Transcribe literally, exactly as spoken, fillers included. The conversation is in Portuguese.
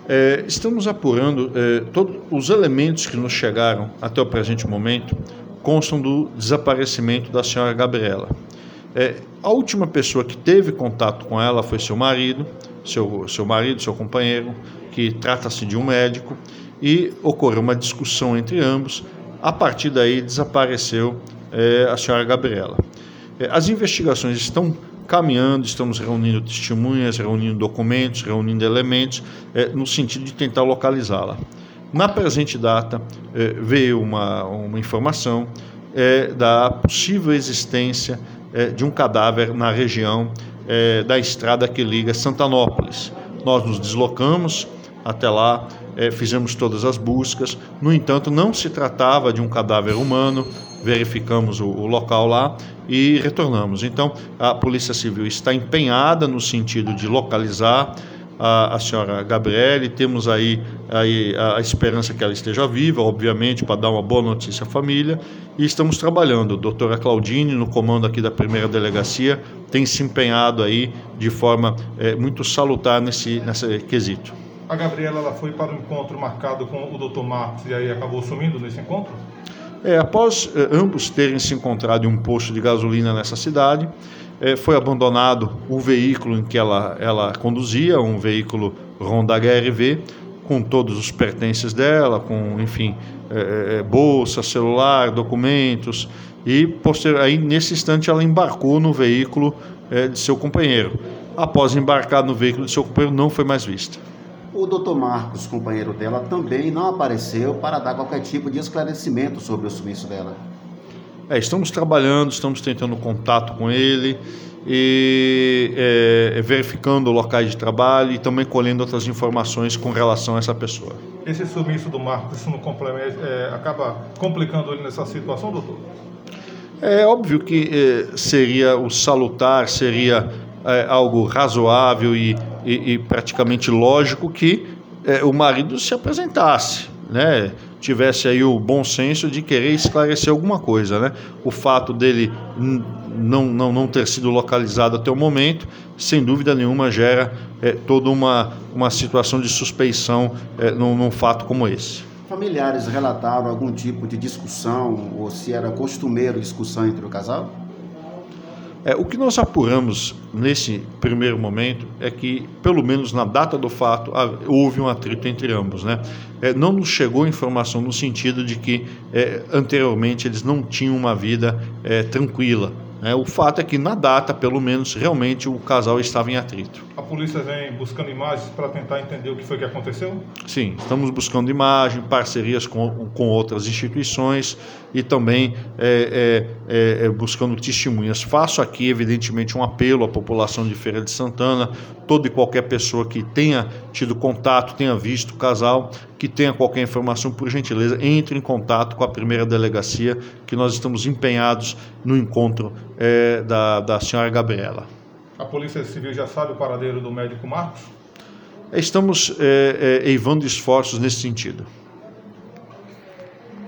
É, estamos apurando é, todos os elementos que nos chegaram até o presente momento constam do desaparecimento da senhora Gabriela. É, a última pessoa que teve contato com ela foi seu marido, seu, seu marido, seu companheiro, que trata-se de um médico, e ocorreu uma discussão entre ambos. A partir daí desapareceu é, a senhora Gabriela. É, as investigações estão caminhando, estamos reunindo testemunhas, reunindo documentos, reunindo elementos, é, no sentido de tentar localizá-la. Na presente data, é, veio uma, uma informação é, da possível existência é, de um cadáver na região é, da estrada que liga Santanópolis. Nós nos deslocamos até lá, é, fizemos todas as buscas, no entanto, não se tratava de um cadáver humano. Verificamos o, o local lá e retornamos. Então, a Polícia Civil está empenhada no sentido de localizar a, a senhora Gabriele. Temos aí, aí a, a esperança que ela esteja viva, obviamente, para dar uma boa notícia à família. E estamos trabalhando. A doutora Claudine, no comando aqui da primeira delegacia, tem se empenhado aí de forma é, muito salutar nesse, nesse quesito. A Gabriela ela foi para um encontro marcado com o doutor Marcos e aí acabou sumindo nesse encontro? É, após eh, ambos terem se encontrado em um posto de gasolina nessa cidade, eh, foi abandonado o veículo em que ela, ela conduzia, um veículo Honda H R V, com todos os pertences dela, com, enfim, eh, bolsa, celular, documentos, e posterior, aí, nesse instante ela embarcou no veículo eh, de seu companheiro. Após embarcar no veículo de seu companheiro, não foi mais vista. O doutor Marcos, companheiro dela, também não apareceu para dar qualquer tipo de esclarecimento sobre o sumiço dela. É, estamos trabalhando, estamos tentando contato com ele e é, verificando locais de trabalho e também colhendo outras informações com relação a essa pessoa. Esse sumiço do Marcos, isso não complementa, é, acaba complicando ele nessa situação, doutor? É óbvio que é, seria o salutar, seria é, algo razoável e, e, e praticamente lógico que é, o marido se apresentasse, né? Tivesse aí o bom senso de querer esclarecer alguma coisa, né? O fato dele não, não, não ter sido localizado até o momento, sem dúvida nenhuma, gera é, toda uma, uma situação de suspeição é, num, num fato como esse. Familiares relataram algum tipo de discussão ou se era costumeiro discussão entre o casal? É, o que nós apuramos nesse primeiro momento é que, pelo menos na data do fato, houve um atrito entre ambos, né? É, não nos chegou informação no sentido de que é, anteriormente eles não tinham uma vida é, tranquila. Né? O fato é que na data, pelo menos, realmente o casal estava em atrito. A polícia vem buscando imagens para tentar entender o que foi que aconteceu? Sim, estamos buscando imagem, parcerias com, com outras instituições e também é, é, é, buscando testemunhas. Faço aqui, evidentemente, um apelo à população de Feira de Santana, toda e qualquer pessoa que tenha tido contato, tenha visto o casal, que tenha qualquer informação, por gentileza, entre em contato com a primeira delegacia, que nós estamos empenhados no encontro é, da, da senhora Gabriela. A Polícia Civil já sabe o paradeiro do médico Marcos? Estamos é, é, eivando esforços nesse sentido.